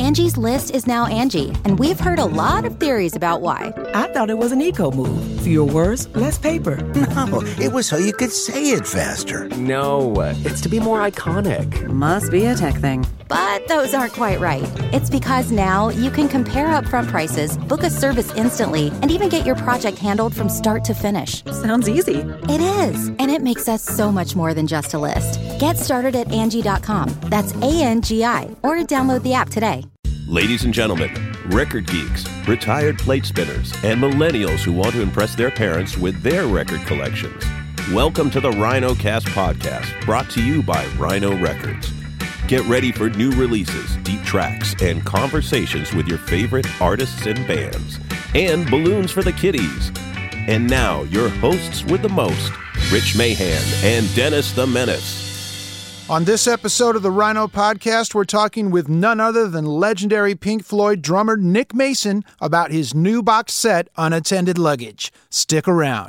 Angie's List is now Angie, and we've heard a lot of theories about why. I thought it was an eco move. Fewer words, less paper. No, it was so you could say it faster. No, it's to be more iconic. Must be a tech thing. But those aren't quite right. It's because now you can compare upfront prices, book a service instantly, and even get your project handled from start to finish. Sounds easy. It is, and it makes us so much more than just a list. Get started at Angie.com. That's ANGI, or download the app today. Ladies and gentlemen, record geeks, retired plate spinners, and millennials who want to impress their parents with their record collections. Welcome to the RhinoCast podcast, brought to you by Rhino Records. Get ready for new releases, deep tracks, and conversations with your favorite artists and bands, and balloons for the kiddies. And now, your hosts with the most, Rich Mahan and Dennis the Menace. On this episode of the Rhino Podcast, we're talking with none other than legendary Pink Floyd drummer Nick Mason about his new box set, Unattended Luggage. Stick around.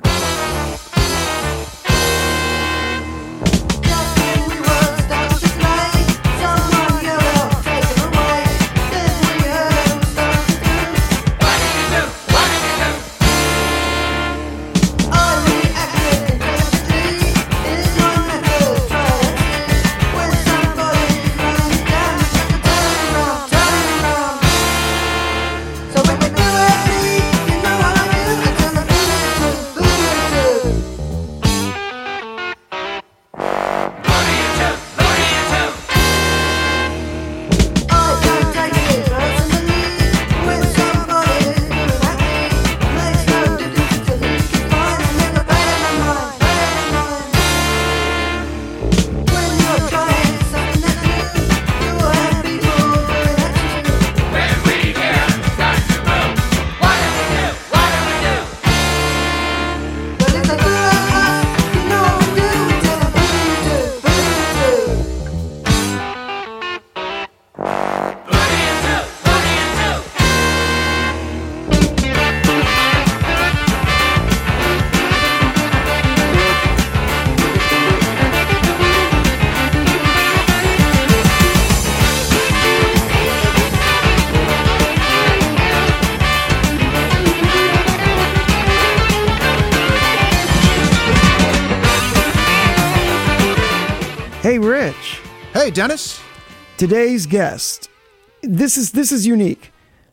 Hey, Rich. Hey, Dennis. Today's guest. This is unique.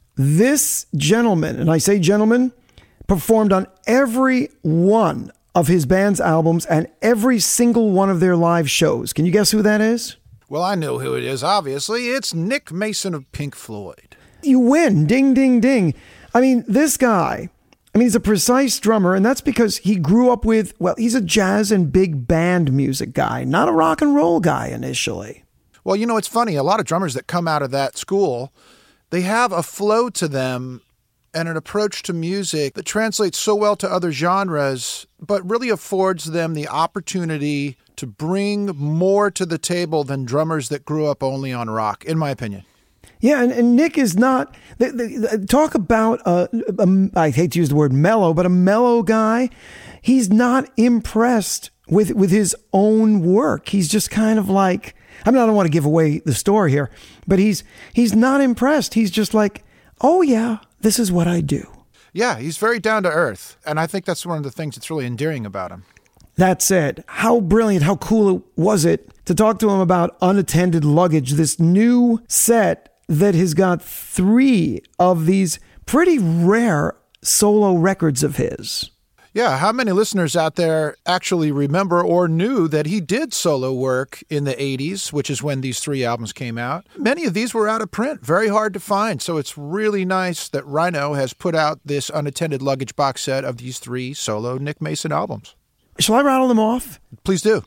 This gentleman, and I say gentleman, performed on every one of his band's albums and every single one of their live shows. Can you guess who that is? Well, I know who it is, obviously. It's Nick Mason of Pink Floyd. You win. Ding, ding, ding. I mean, this guy, he's a precise drummer, and that's because he grew up with, well, he's a jazz and big band music guy, not a rock and roll guy initially. Well, you know, it's funny. A lot of drummers that come out of that school, they have a flow to them and an approach to music that translates so well to other genres, but really affords them the opportunity to bring more to the table than drummers that grew up only on rock, in my opinion. Yeah, and Nick is not, talk about, I hate to use the word mellow, but a mellow guy. He's not impressed with his own work. He's just kind of like, I don't want to give away the story here, but he's not impressed. He's just like, oh yeah, this is what I do. Yeah, he's very down to earth, and I think that's one of the things that's really endearing about him. That said, how brilliant, how cool was it to talk to him about Unattended Luggage, this new set that has got 3 of these pretty rare solo records of his. Yeah, how many listeners out there actually remember or knew that he did solo work in the 80s, which is when these 3 albums came out? Many of these were out of print, very hard to find, so it's really nice that Rhino has put out this Unattended Luggage box set of these 3 solo Nick Mason albums. Shall I rattle them off? Please do.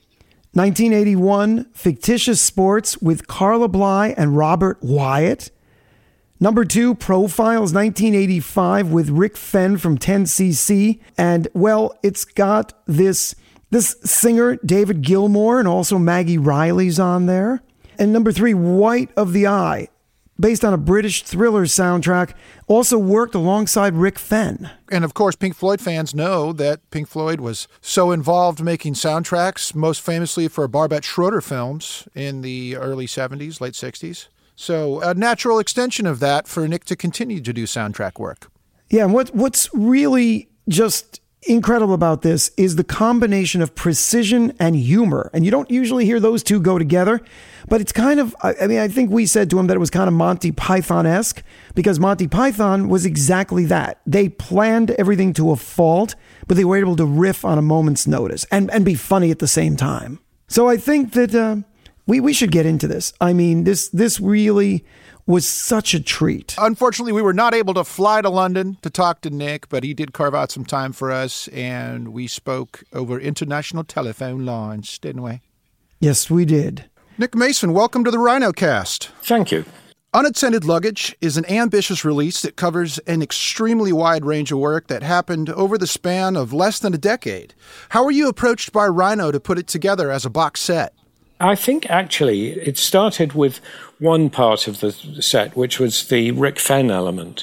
1981, Fictitious Sports with Carla Bly and Robert Wyatt. Number 2, Profiles, 1985 with Rick Fenn from 10cc. And, well, it's got this singer, David Gilmour, and also Maggie Riley's on there. And number 3, White of the Eye, based on a British Thriller soundtrack, also worked alongside Rick Fenn. And of course, Pink Floyd fans know that Pink Floyd was so involved making soundtracks, most famously for Barbet Schroeder films in the early 70s, late 60s. So a natural extension of that for Nick to continue to do soundtrack work. Yeah, and what's really just incredible about this is the combination of precision and humor. And you don't usually hear those two go together, but it's kind of, I think we said to him that it was kind of Monty Python-esque, because Monty Python was exactly that. They planned everything to a fault, but they were able to riff on a moment's notice and be funny at the same time. So I think that we should get into this. I mean, this really was such a treat. Unfortunately, we were not able to fly to London to talk to Nick, but he did carve out some time for us, and we spoke over international telephone lines, didn't we? Yes, we did. Nick Mason, welcome to the Rhinocast. Thank you. Unattended Luggage is an ambitious release that covers an extremely wide range of work that happened over the span of less than a decade. How were you approached by Rhino to put it together as a box set? I think actually it started with one part of the set, which was the Rick Fenn element,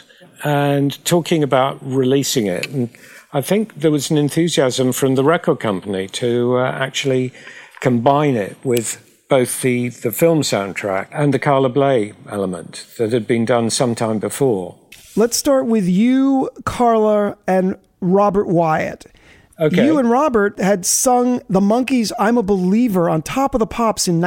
and talking about releasing it. And I think there was an enthusiasm from the record company to actually combine it with both the film soundtrack and the Carla Bley element that had been done sometime before. Let's start with you, Carla, and Robert Wyatt. Okay. You and Robert had sung the Monkees' I'm a Believer on Top of the Pops in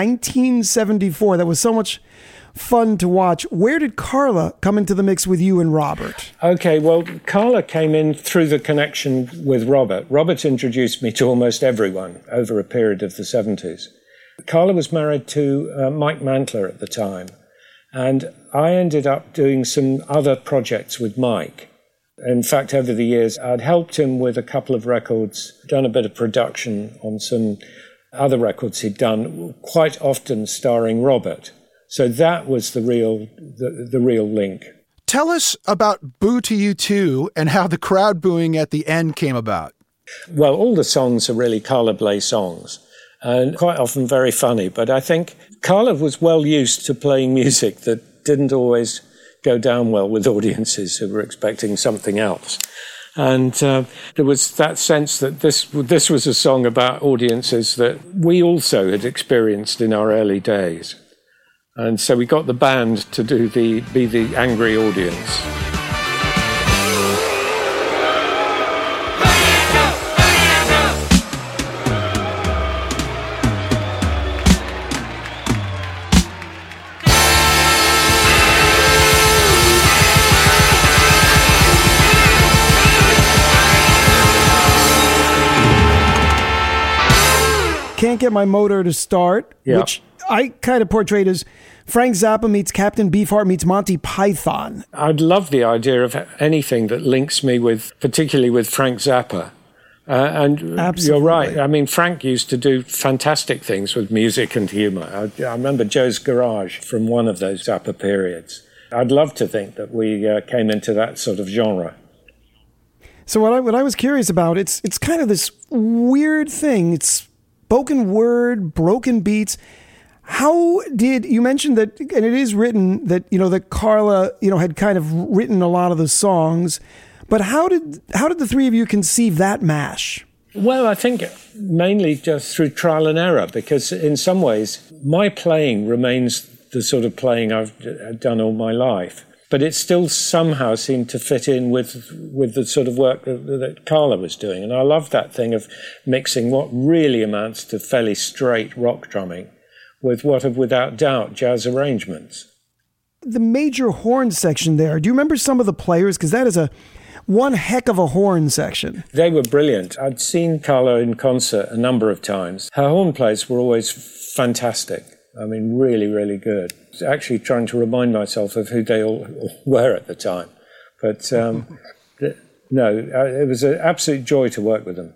1974. That was so much fun to watch. Where did Carla come into the mix with you and Robert? Okay, well, Carla came in through the connection with Robert. Robert introduced me to almost everyone over a period of the 70s. Carla was married to Mike Mantler at the time, and I ended up doing some other projects with Mike. In fact, over the years, I'd helped him with a couple of records, done a bit of production on some other records he'd done, quite often starring Robert. So that was the real link. Tell us about Boo to You Too and how the crowd booing at the end came about. Well, all the songs are really Carla Bley songs, and quite often very funny. But I think Carla was well used to playing music that didn't always go down well with audiences who were expecting something else. And there was that sense that this was a song about audiences that we also had experienced in our early days. And so we got the band to be the angry audience. Can't Get My Motor to Start, which I kind of portrayed as Frank Zappa meets Captain Beefheart meets Monty Python. I'd love the idea of anything that links me particularly with Frank Zappa. And Absolutely. You're right. I mean, Frank used to do fantastic things with music and humour. I remember Joe's Garage from one of those Zappa periods. I'd love to think that we came into that sort of genre. So what I was curious about, it's kind of this weird thing. It's spoken word, broken beats. How did you mentioned that, and it is written that, that Carla, had kind of written a lot of the songs, but how did the three of you conceive that mash? Well, I think mainly just through trial and error, because in some ways my playing remains the sort of playing I've done all my life, but it still somehow seemed to fit in with the sort of work that Carla was doing. And I love that thing of mixing what really amounts to fairly straight rock drumming with what have, without doubt, jazz arrangements. The major horn section there, do you remember some of the players? Because that is one heck of a horn section. They were brilliant. I'd seen Carla in concert a number of times. Her horn plays were always fantastic. I mean, really, really good. Actually trying to remind myself of who they all were at the time. But no, it was an absolute joy to work with them.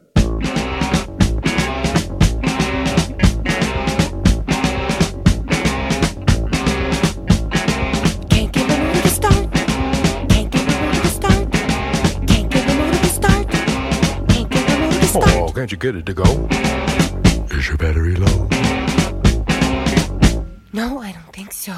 Oh, can't you get it to go? Is your battery low? No, I don't think so.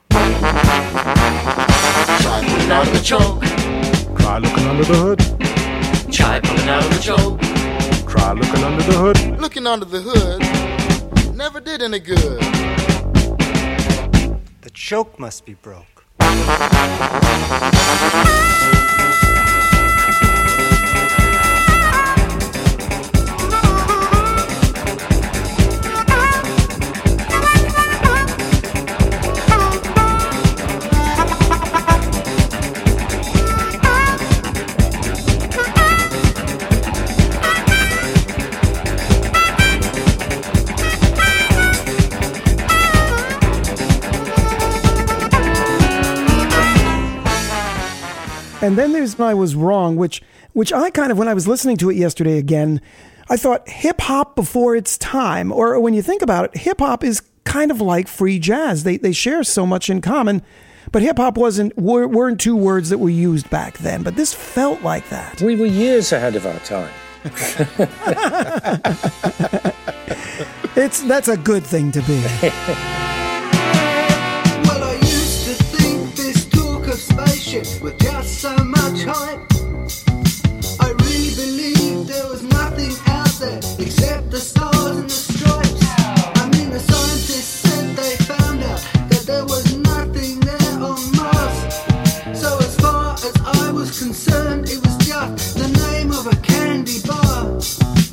Try pulling out of the choke. Try looking under the hood. Try pulling out of the choke. Try looking under the hood. Looking under the hood never did any good. The choke must be broke. And then there's I Was Wrong, which I kind of, when I was listening to it yesterday again, I thought hip-hop before its time. Or when you think about it, hip-hop is kind of like free jazz. They share so much in common, but hip-hop weren't two words that were used back then. But this felt like that. We were years ahead of our time. That's a good thing to be. Well, I used to think this talk of spaceships were just so much hype. I really believed there was nothing out there except the stars and the stripes. I mean, the scientists said they found out that there was nothing there on Mars. So as far as I was concerned, it was just the name of a candy bar.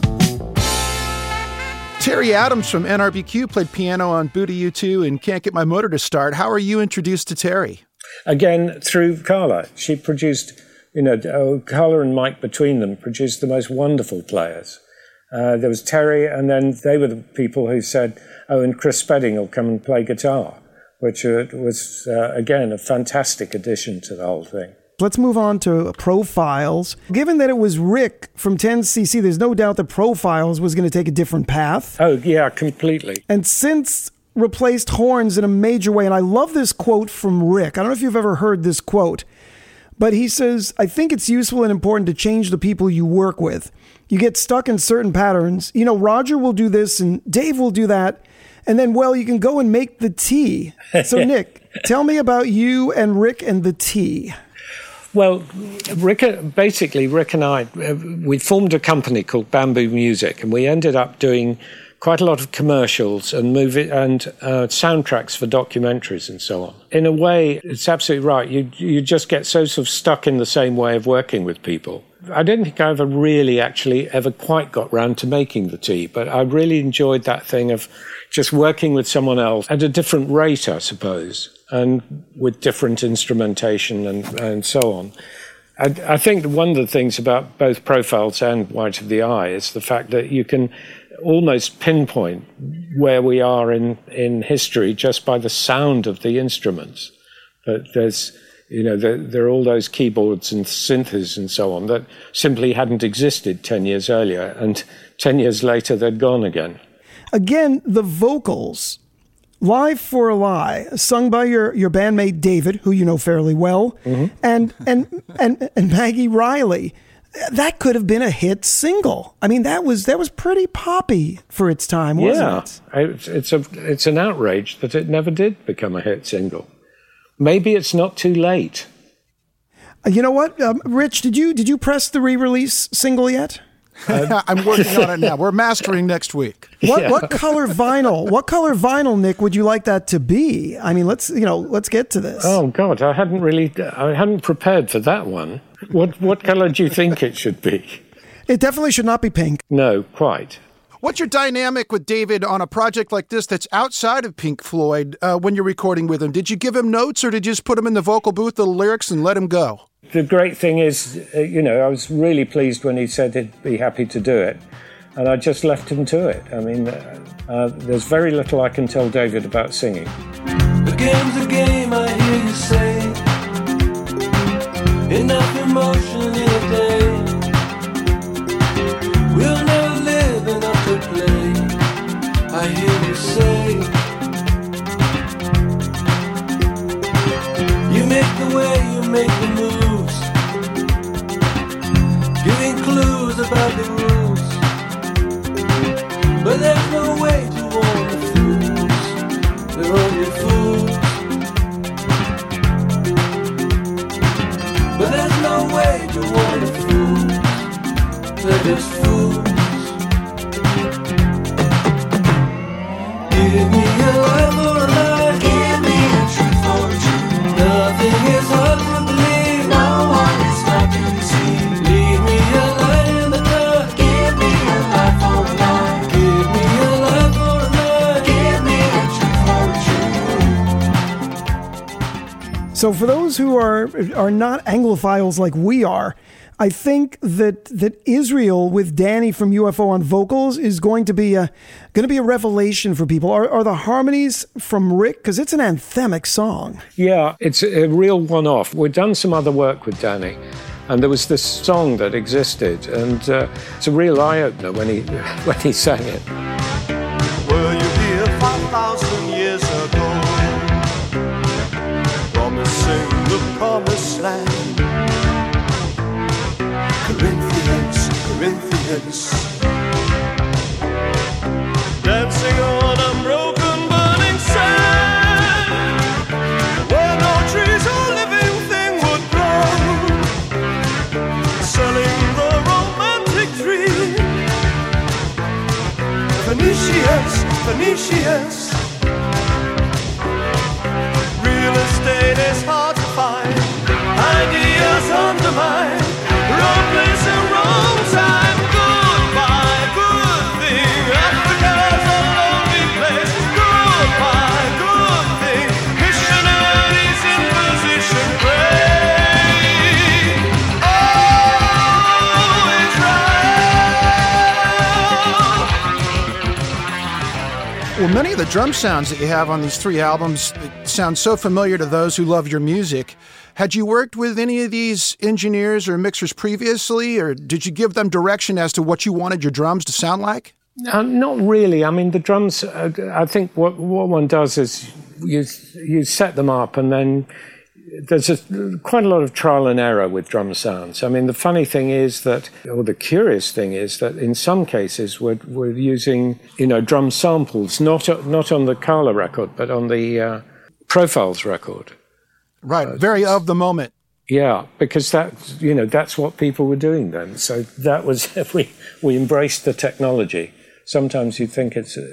Terry Adams from NRBQ played piano on Booty U2 and Can't Get My Motor to Start. How are you introduced to Terry? Again, through Carla. She produced, Carla and Mike between them produced the most wonderful players. There was Terry, and then they were the people who said, and Chris Spedding will come and play guitar, which was, again, a fantastic addition to the whole thing. Let's move on to Profiles. Given that it was Rick from 10cc, there's no doubt that Profiles was going to take a different path. Oh, yeah, completely. And since replaced horns in a major way, and I love this quote from Rick. I don't know if you've ever heard this quote, but he says, I think it's useful and important to change the people you work with. You get stuck in certain patterns. Roger will do this and Dave will do that. And then, you can go and make the tea. So, Nick, tell me about you and Rick and the tea. Well, Rick and I, we formed a company called Bamboo Music, and we ended up doing quite a lot of commercials and soundtracks for documentaries and so on. In a way, it's absolutely right. You just get so sort of stuck in the same way of working with people. I don't think I ever quite got round to making the tea, but I really enjoyed that thing of just working with someone else at a different rate, I suppose, and with different instrumentation and so on. I think one of the things about both Profiles and White of the Eye is the fact that you can almost pinpoint where we are in history just by the sound of the instruments. But there are all those keyboards and synths and so on that simply hadn't existed 10 years earlier, and 10 years later they'd gone again. Again, the vocals, Live for a Lie, sung by your bandmate David, who you know fairly well, mm-hmm. and Maggie Riley. That could have been a hit single. I mean, that was pretty poppy for its time, wasn't it? It's an outrage that it never did become a hit single. Maybe it's not too late. You know what, Rich? Did you press the re-release single yet? I'm working on it now. We're mastering next week. What color vinyl? What color vinyl, Nick, would you like that to be? I mean, let's get to this. Oh God, I hadn't prepared for that one. What color do you think it should be? It definitely should not be pink. No, quite. What's your dynamic with David on a project like this that's outside of Pink Floyd when you're recording with him? Did you give him notes, or did you just put him in the vocal booth, the lyrics, and let him go? The great thing is, I was really pleased when he said he'd be happy to do it, and I just left him to it. I mean, there's very little I can tell David about singing. The game's a game, I hear you say. Enough emotion in a day. We'll never live enough to play, I hear you say. You make the way, you make the moves, giving clues about the rules. But there's no way to warn the fools, they're only fools. But there's no way to warn the fools, they're just fools. Give me a life or a lie, give me a truth or So for those who are not Anglophiles like we are, I think that Israel with Danny from UFO on vocals is going to be a revelation for people. Are the harmonies from Rick? Because it's an anthemic song. Yeah, it's a real one-off. We've done some other work with Danny, and there was this song that existed, and it's a real eye-opener when he sang it. Were you here 5,000 years ago, promising the promised land? Corinthians, dancing on unbroken burning sand, where no trees or living thing would grow, selling the romantic dream. Phoenicians, real estate is hard to find, ideas undermined. Wrong place and wrong time. Goodbye, good thing. Africa's a lonely place. Goodbye, good thing. Missionaries in position. Pray. Oh, Israel. Well, many of the drum sounds that you have on these 3 albums sound so familiar to those who love your music. Had you worked with any of these engineers or mixers previously, or did you give them direction as to what you wanted your drums to sound like? Not really. I mean, the drums, I think what one does is you set them up, and then there's quite a lot of trial and error with drum sounds. I mean, the funny thing is that, or the curious thing is that in some cases we're using, drum samples, not on the Carla record, but on the Profiles record. Right, very of the moment. Yeah, because that's what people were doing then. So that was, we embraced the technology. Sometimes you think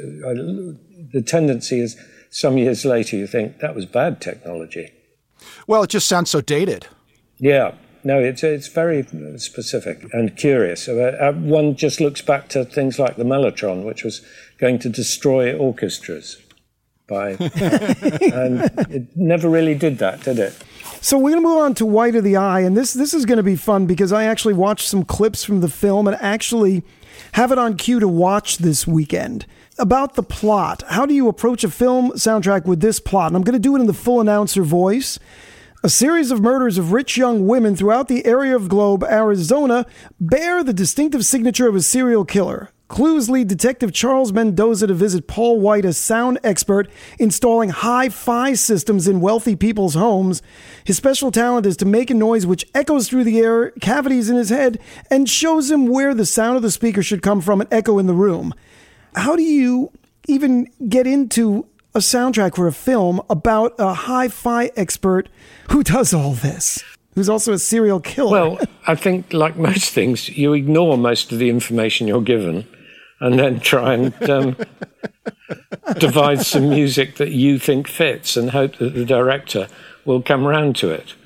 the tendency is some years later you think that was bad technology. Well, it just sounds so dated. Yeah, no, it's very specific and curious. One just looks back to things like the Mellotron, which was going to destroy orchestras. And it never really did that, did it? So we're going to move on to White of the Eye, and this is going to be fun because I actually watched some clips from the film and actually have it on cue to watch this weekend. About the plot, how do you approach a film soundtrack with this plot? And I'm going to do it in the full announcer voice. A series of murders of rich young women throughout the area of Globe, Arizona, bear the distinctive signature of a serial killer. Clues lead Detective Charles Mendoza to visit Paul White, a sound expert installing hi-fi systems in wealthy people's homes. His special talent is to make a noise which echoes through the air cavities in his head and shows him where the sound of the speaker should come from and echo in the room. How do you even get into a soundtrack for a film about a hi-fi expert who does all this? Who's also a serial killer? Well, I think, like most things, you ignore most of the information you're given and then try and devise some music that you think fits and hope that the director will come around to it.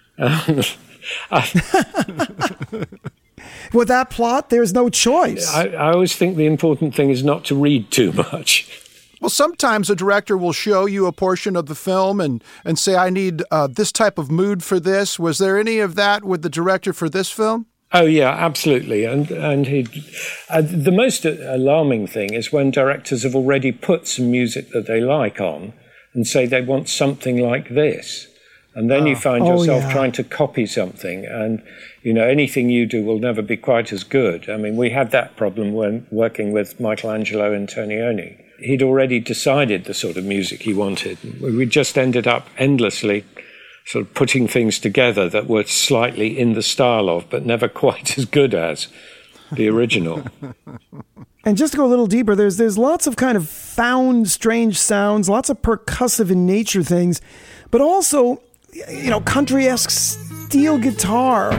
With that plot, there's no choice. I always think the important thing is not to read too much. Well, sometimes a director will show you a portion of the film and say, I need this type of mood for this. Was there any of that with the director for this film? Oh, yeah, absolutely. And the most alarming thing is when directors have already put some music that they like on and say they want something like this. And then you find yourself trying to copy something, and, anything you do will never be quite as good. I mean, we had that problem when working with Michelangelo Antonioni. He'd already decided the sort of music he wanted. We just ended up endlessly sort of putting things together that were slightly in the style of, but never quite as good as the original. And just to go a little deeper, there's lots of kind of found strange sounds, lots of percussive in nature things, but also, country-esque steel guitar.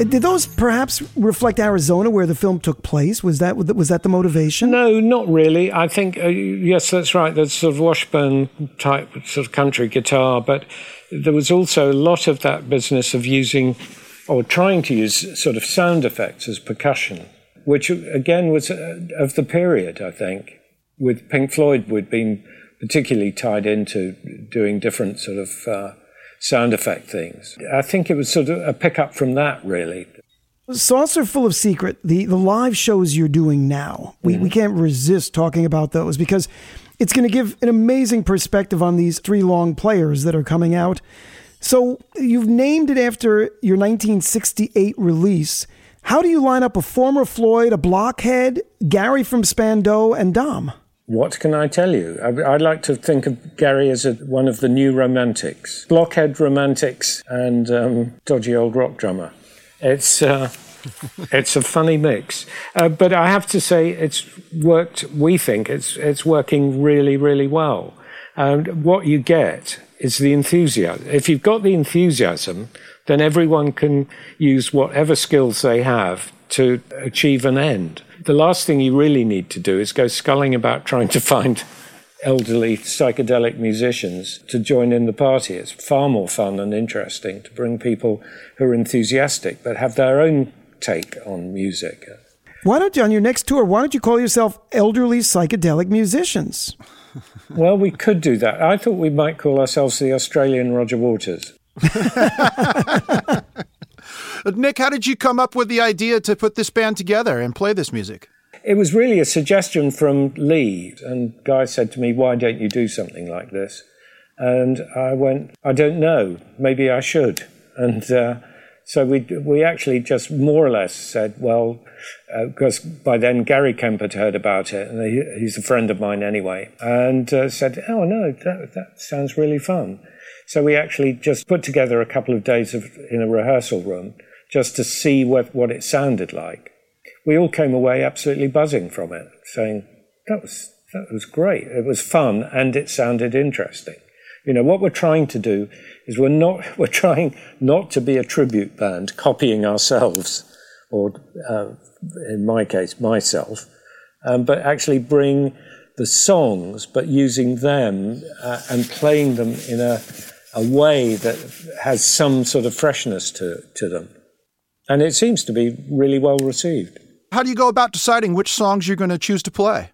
Did those perhaps reflect Arizona, where the film took place? Was that the motivation? No, not really. I think, yes, that's right. There's sort of Washburn type sort of country guitar, but there was also a lot of that business of using or trying to use sort of sound effects as percussion, which again was of the period, I think. With Pink Floyd, we'd been particularly tied into doing different sort of sound effect things. I think it was sort of a pickup from that, really. Saucer Full of Secret, the live shows you're doing now, we can't resist talking about those because it's going to give an amazing perspective on these 3 long players that are coming out. So you've named it after your 1968 release. How do you line up a former Floyd, a Blockhead, Gary from Spandau, and Dom? What can I tell you? I like to think of Gary as one of the new romantics. Blockhead romantics and dodgy old rock drummer. It's a funny mix. But I have to say it's worked, we think, it's working really, really well. And what you get is the enthusiasm. If you've got the enthusiasm, then everyone can use whatever skills they have to achieve an end. The last thing you really need to do is go sculling about trying to find elderly psychedelic musicians to join in the party. It's far more fun and interesting to bring people who are enthusiastic but have their own take on music. Why don't you, on your next tour, why don't you call yourself Elderly Psychedelic Musicians? Well, we could do that. I thought we might call ourselves the Australian Roger Waters. Nick, how did you come up with the idea to put this band together and play this music? It was really a suggestion from Lee, and Guy said to me, why don't you do something like this? And I went, I don't know, maybe I should. And so we actually just more or less said, well, because by then Gary Kemp had heard about it, and he's a friend of mine anyway, and said, oh no, that sounds really fun. So we actually just put together a couple of days in a rehearsal room just to see what it sounded like. We all came away absolutely buzzing from it, saying, that was great. It was fun and it sounded interesting. You know, what we're trying to do is we're trying not to be a tribute band copying ourselves, or in my case, myself, but actually bring the songs, but using them and playing them in a way that has some sort of freshness to them. And it seems to be really well received. How do you go about deciding which songs you're going to choose to play?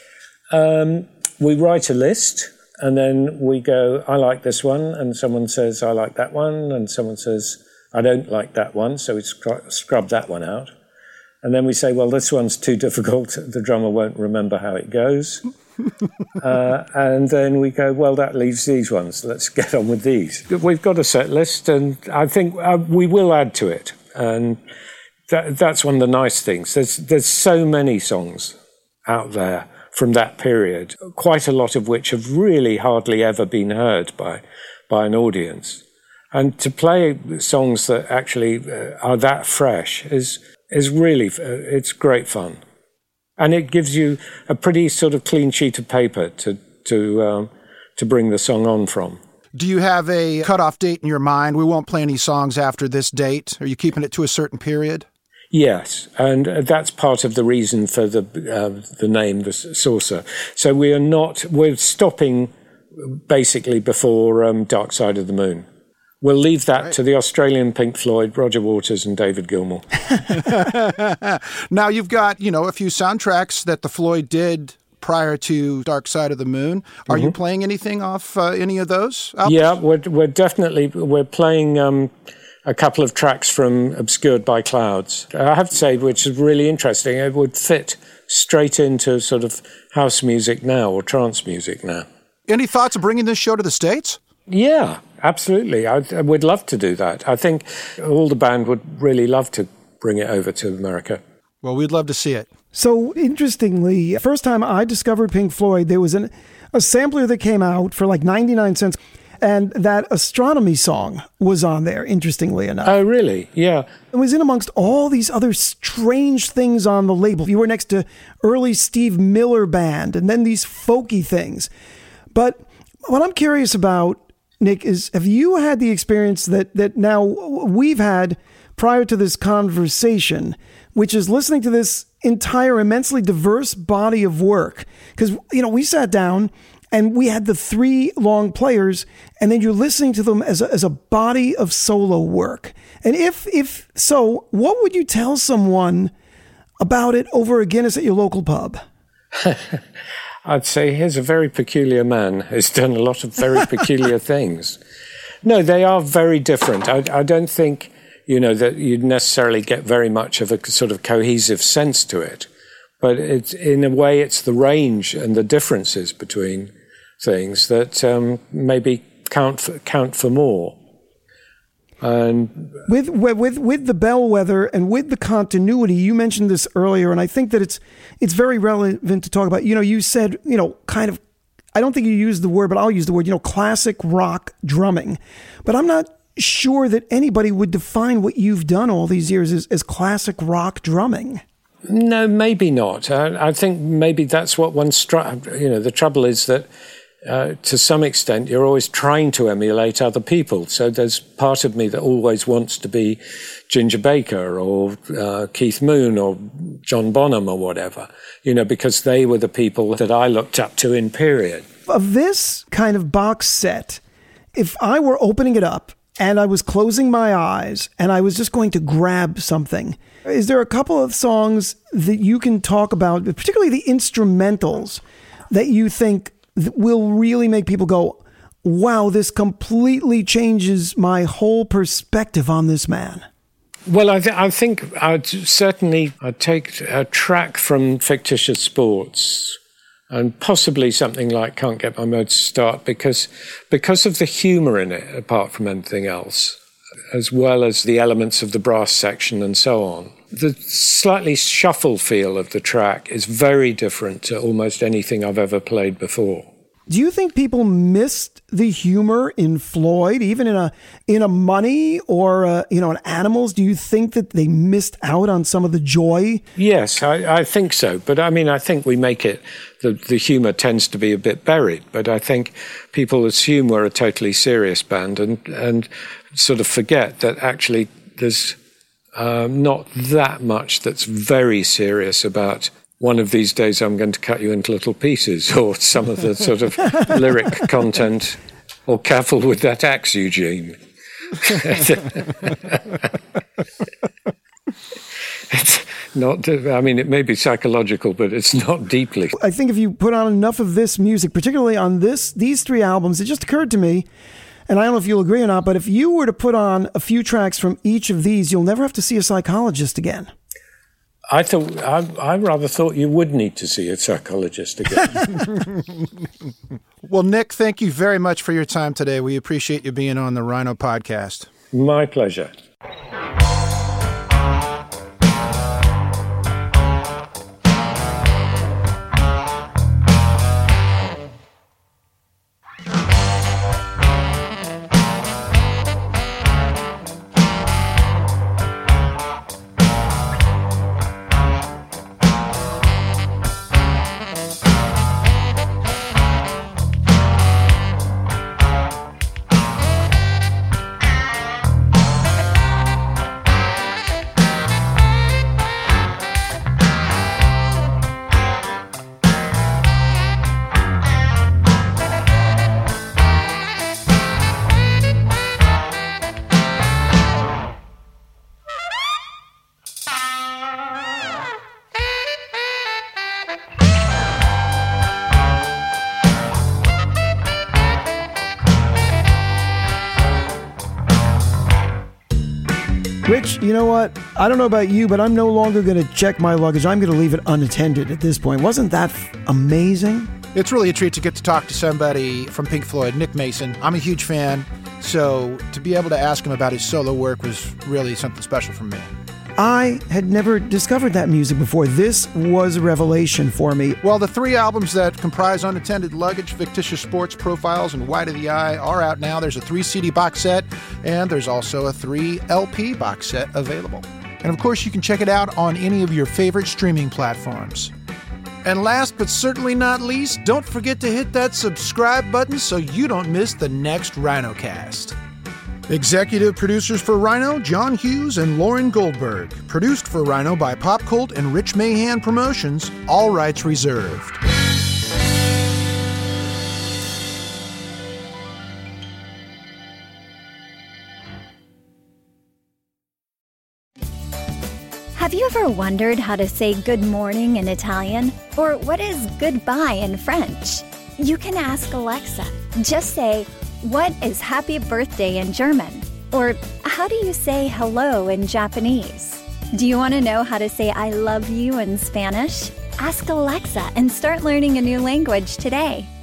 We write a list, and then we go, I like this one, and someone says, I like that one, and someone says, I don't like that one, so we scrub that one out. And then we say, well, this one's too difficult, the drummer won't remember how it goes. And then we go, well, that leaves these ones, let's get on with these. We've got a set list, and I think we will add to it. And that's one of the nice things. There's so many songs out there from that period, quite a lot of which have really hardly ever been heard by an audience. And to play songs that actually are that fresh is really, it's great fun. And it gives you a pretty sort of clean sheet of paper to bring the song on from. Do you have a cutoff date in your mind? We won't play any songs after this date. Are you keeping it to a certain period? Yes, and that's part of the reason for the name, the Saucer. So we're stopping basically before Dark Side of the Moon. We'll leave that to the Australian Pink Floyd, Roger Waters and David Gilmour. Now, you've got, a few soundtracks that the Floyd did prior to Dark Side of the Moon. Are you playing anything off any of those albums? Yeah, we're playing a couple of tracks from Obscured by Clouds. I have to say, which is really interesting, it would fit straight into sort of house music now or trance music now. Any thoughts of bringing this show to the States? Yeah, absolutely. I would love to do that. I think all the band would really love to bring it over to America. Well, we'd love to see it. So, interestingly, first time I discovered Pink Floyd, there was a sampler that came out for like 99 cents, and that Astronomy song was on there, interestingly enough. Oh, really? Yeah. It was in amongst all these other strange things on the label. You were next to early Steve Miller Band, and then these folky things. But what I'm curious about, Nick, is have you had the experience that now we've had prior to this conversation, which is listening to this entire immensely diverse body of work. Because, we sat down and we had the 3 long players, and then you're listening to them as a body of solo work. And if so, what would you tell someone about it over a Guinness at your local pub? I'd say here's a very peculiar man who's done a lot of very peculiar things. No, they are very different. I don't think, that you'd necessarily get very much of a sort of cohesive sense to it. But in a way, it's the range and the differences between things that maybe count for more. And with the bellwether and with the continuity, you mentioned this earlier, and I think that it's very relevant to talk about. You said, kind of, I don't think you used the word, but I'll use the word, classic rock drumming. But I'm not sure that anybody would define what you've done all these years as classic rock drumming. No, maybe not. I think maybe that's what the trouble is that to some extent you're always trying to emulate other people. So there's part of me that always wants to be Ginger Baker or Keith Moon or John Bonham or whatever, because they were the people that I looked up to in period. Of this kind of box set, if I were opening it up and I was closing my eyes and I was just going to grab something, is there a couple of songs that you can talk about, particularly the instrumentals, that you think will really make people go, wow, this completely changes my whole perspective on this man? Well, I think I'd take a track from Fictitious Sports and possibly something like Can't Get My Motor to Start because of the humour in it, apart from anything else, as well as the elements of the brass section and so on. The slightly shuffle feel of the track is very different to almost anything I've ever played before. Do you think people missed the humor in Floyd, even in a Money or in Animals? Do you think that they missed out on some of the joy? Yes, I think so. But I think we make it, the humor tends to be a bit buried. But I think people assume we're a totally serious band and sort of forget that actually there's not that much that's very serious about one of these days I'm going to cut you into little pieces, or some of the sort of lyric content, or careful with that axe, Eugene. It's not, it may be psychological, but it's not deeply. I think if you put on enough of this music, particularly on these 3 albums, it just occurred to me, and I don't know if you'll agree or not, but if you were to put on a few tracks from each of these, you'll never have to see a psychologist again. I rather thought you would need to see a psychologist again. Well, Nick, thank you very much for your time today. We appreciate you being on the Rhino Podcast. My pleasure. Rich, you know what? I don't know about you, but I'm no longer going to check my luggage. I'm going to leave it unattended at this point. Wasn't that amazing? It's really a treat to get to talk to somebody from Pink Floyd, Nick Mason. I'm a huge fan, so to be able to ask him about his solo work was really something special for me. I had never discovered that music before. This was a revelation for me. Well, the 3 albums that comprise Unattended Luggage, Fictitious Sports, Profiles, and Wide of the Eye are out now. There's a 3 CD box set, and there's also a 3 LP box set available. And of course, you can check it out on any of your favorite streaming platforms. And last but certainly not least, don't forget to hit that subscribe button so you don't miss the next RhinoCast. Executive producers for Rhino, John Hughes and Lauren Goldberg. Produced for Rhino by Pop Cult and Rich Mahan Promotions. All rights reserved. Have you ever wondered how to say good morning in Italian? Or what is goodbye in French? You can ask Alexa. Just say, what is happy birthday in German? Or how do you say hello in Japanese? Do you want to know how to say I love you in Spanish? Ask Alexa and start learning a new language today.